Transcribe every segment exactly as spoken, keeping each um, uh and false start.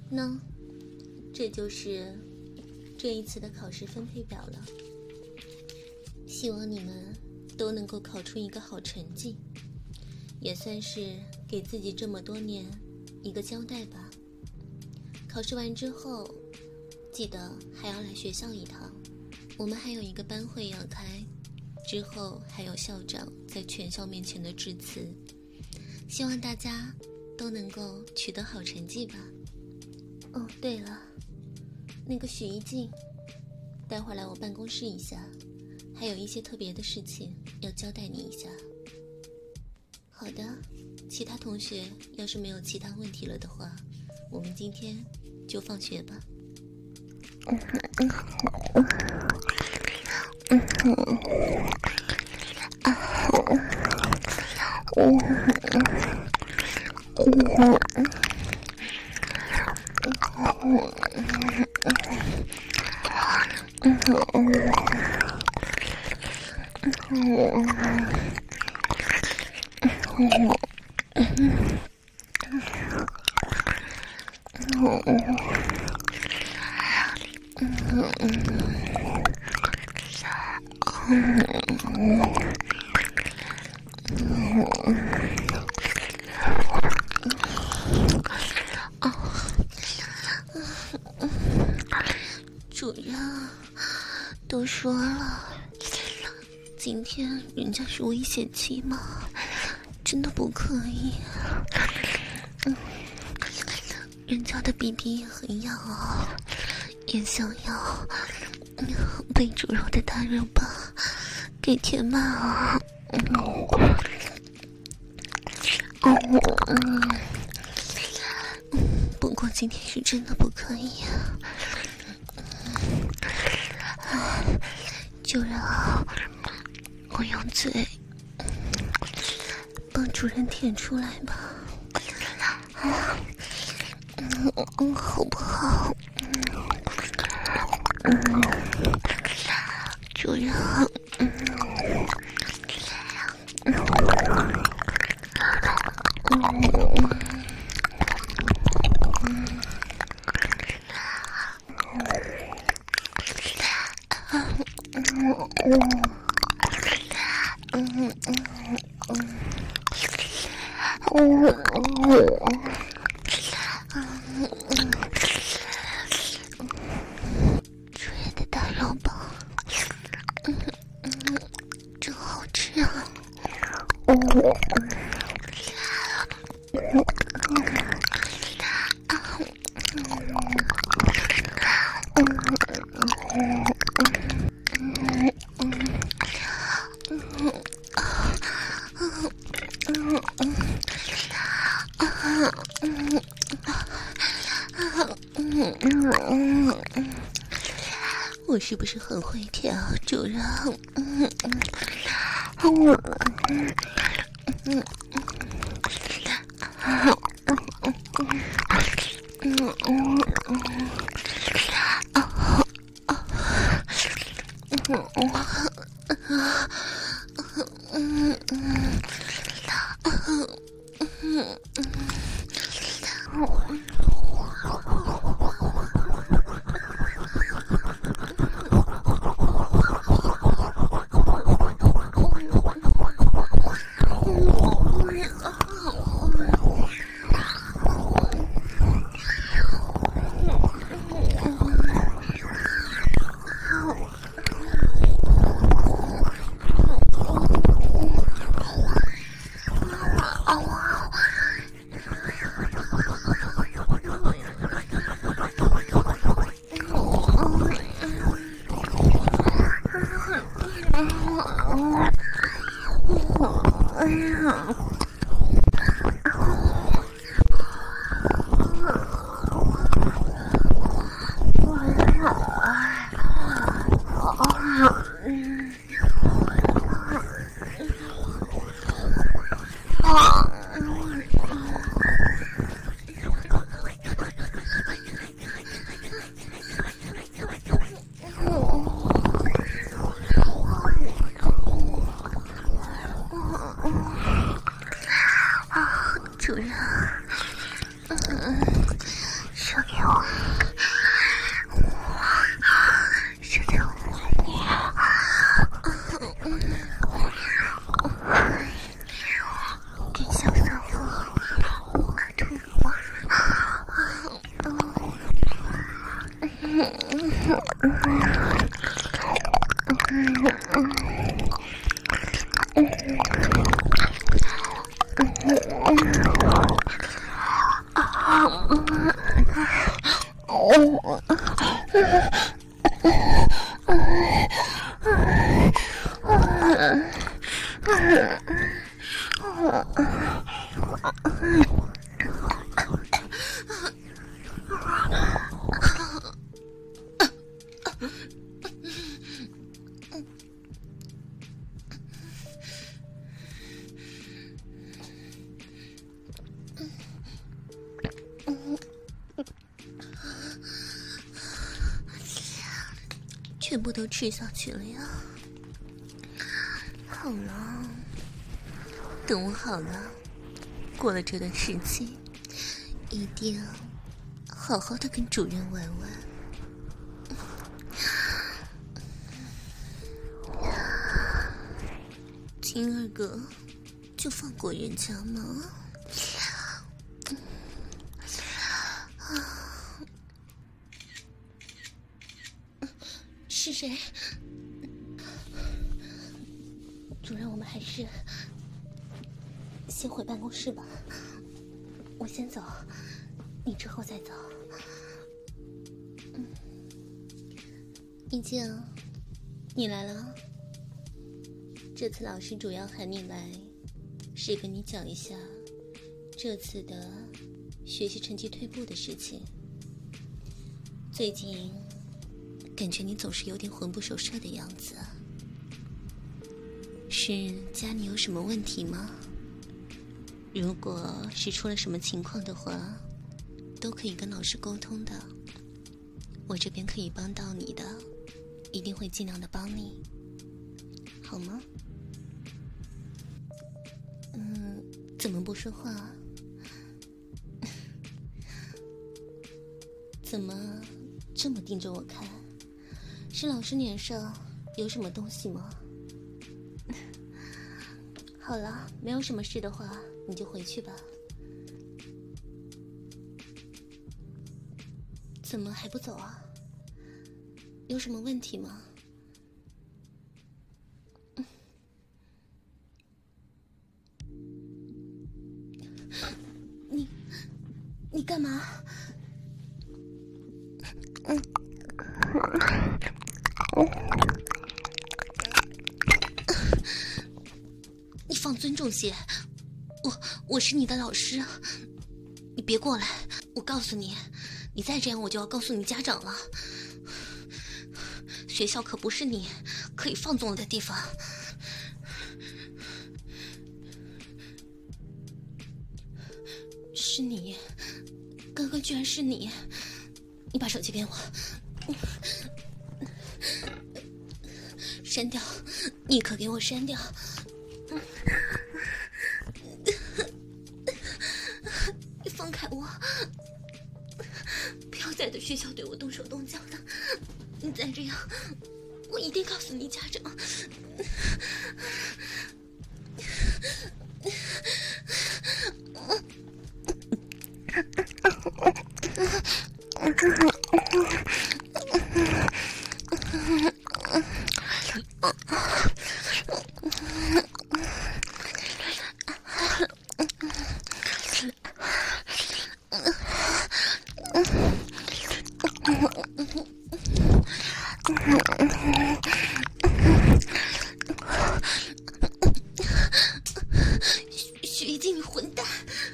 那这就是这一次的考试分配表了，希望你们都能够考出一个好成绩，也算是给自己这么多年一个交代吧。考试完之后记得还要来学校一趟，我们还有一个班会要开，之后还有校长在全校面前的致辞，希望大家都能够取得好成绩吧。哦，对了，那个许一静，待会儿来我办公室一下，还有一些特别的事情要交代你一下。好的，其他同学要是没有其他问题了的话，我们今天就放学吧。主任，都说了，今天人家是危险期嘛，真的不可以。嗯，人家的鼻鼻也很痒啊，也想要被猪肉的大肉棒给填满啊。嗯嗯，不过今天是真的不可以啊。就让我用嘴帮主任舔出来吧，嗯嗯，好不好？嗯，主任，嗯嗯主任的大肉棒，嗯嗯，真好吃啊！我是不是很会舔啊，主任？嗯嗯嗯嗯嗯主任，嗯，说给我全部都吃下去了呀。好了，等我好了，过了这段时期，一定好好的跟主人玩玩。金二哥就放过人家吗？是谁？主任，我们还是先回办公室吧。我先走，你之后再走。嗯，一静，你来了。这次老师主要喊你来，是跟你讲一下这次的学习成绩退步的事情。最近感觉你总是有点魂不守舍的样子，是家里有什么问题吗？如果是出了什么情况的话，都可以跟老师沟通的，我这边可以帮到你的，一定会尽量的帮你，好吗？嗯，怎么不说话？怎么这么盯着我看？是老师脸上有什么东西吗？好了，没有什么事的话，你就回去吧。怎么还不走啊？有什么问题吗？你你干嘛？嗯。你放尊重些，我我是你的老师，你别过来！我告诉你，你再这样，我就要告诉你家长了。学校可不是你可以放纵的地方。是你，哥哥居然是你！你把手机给我。删掉，立刻给我删掉！你放开我！不要再在学校对我动手动脚的！你再这样，我一定告诉你家长！徐一静，你混蛋！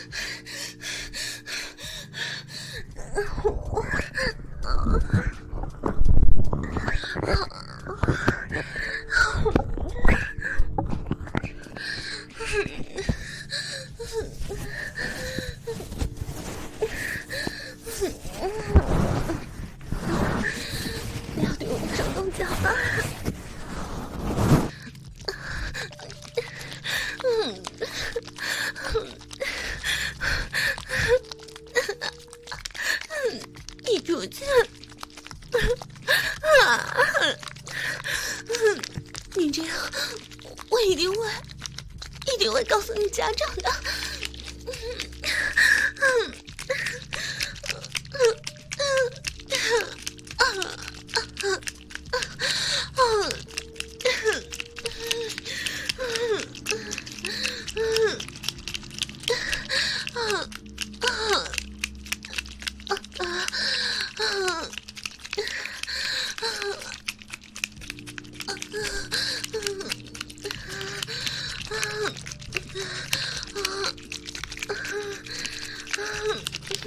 不要对我动手动脚啊！你出去！你这样，我一定会，一定会告诉你家长的。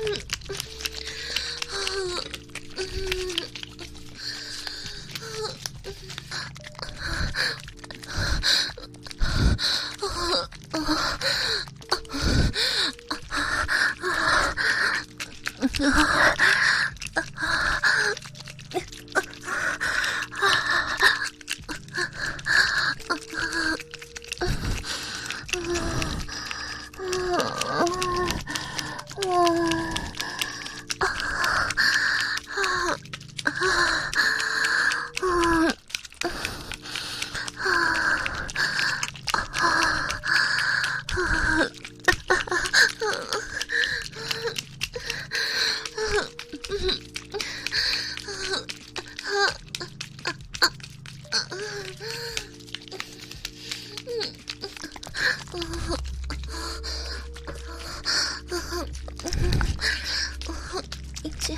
已经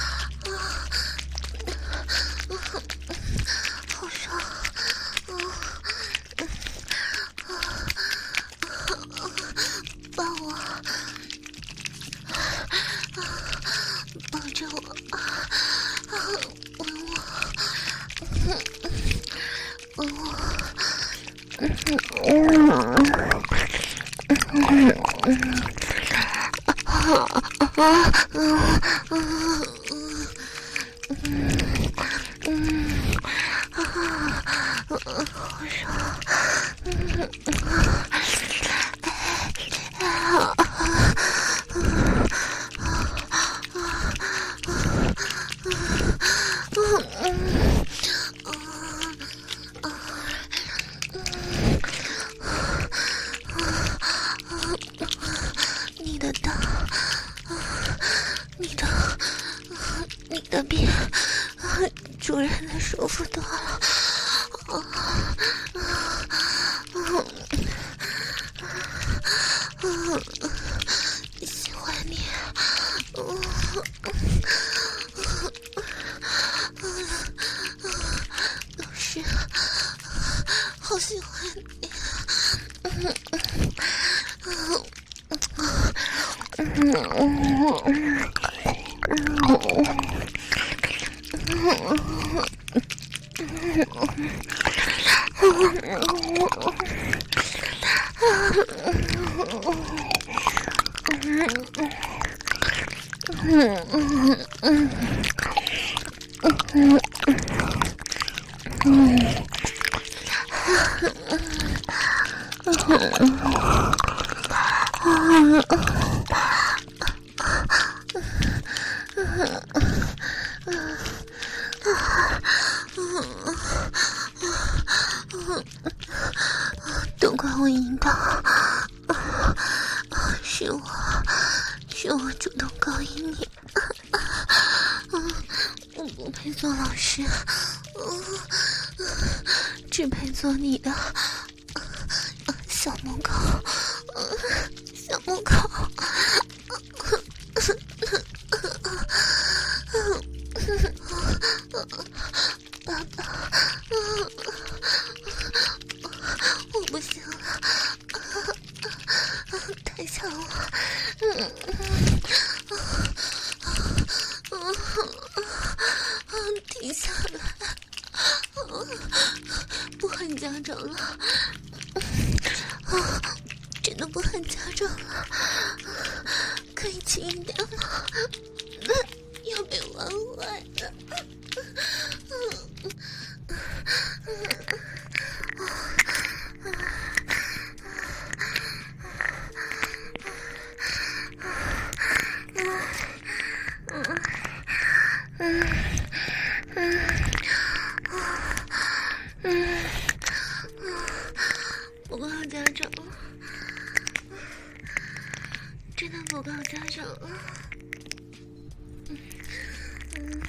好爽，抱我，抱着我，吻我，吻我。你的大，你的，你的比主人的舒服多了。喜欢你，老师，好喜欢你。都怪我淫荡，是我，是我主动勾引你，我不配做老师，只配做你的小母狗，小母狗。爸爸，我不行了，太想了，停下来，不喊家长了，真的不喊家长了，可以轻一点吗？要被玩坏的。不够家长了，真的不够家长了。嗯。